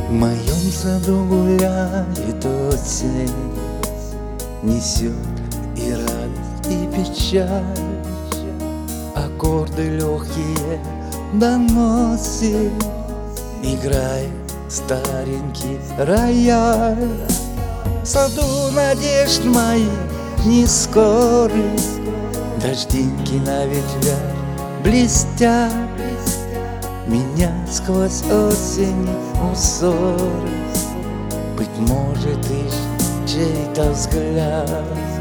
В моем саду гуляет осень, несет и радость, и печаль. Аккорды легкие доносит, играет старенький рояль. В саду надежд моих не скоры, дождинки на ветвях блестят. Меня сквозь осень узоры, быть может, ищет чей-то взгляд.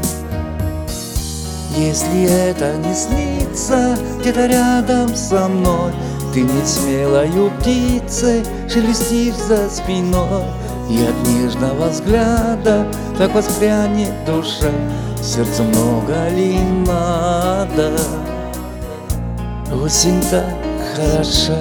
Если это не снится где-то рядом со мной, ты не смелою птицей шелестишь за спиной, и от нежного взгляда так воспрянет душа. Сердцу много ли надо? Осень так хороша.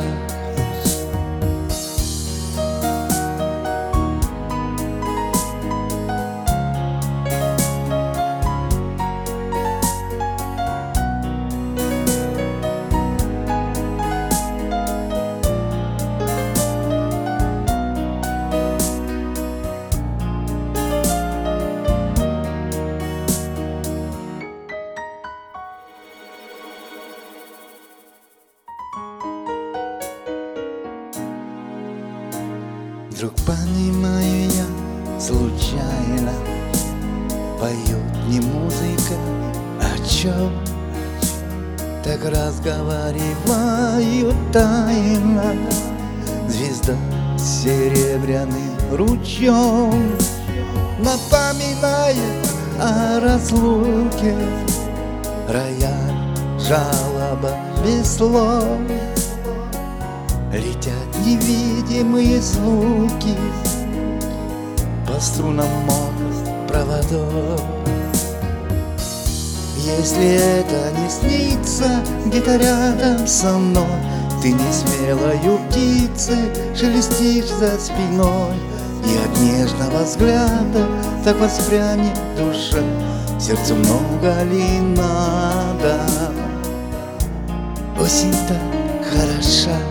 Вдруг понимаю я случайно, поет не музыка, о чем так разговаривают тайно. Звезда серебряным ручьем напоминает о разлуке. Рояль, жалоба без слов, летят невидимые звуки по струнам мокрых проводов. Если это не снится где-то рядом со мной, ты не смелою птицей шелестишь за спиной, и от нежного взгляда так воспрянет душа. Сердцу много ли надо? Осень так хороша.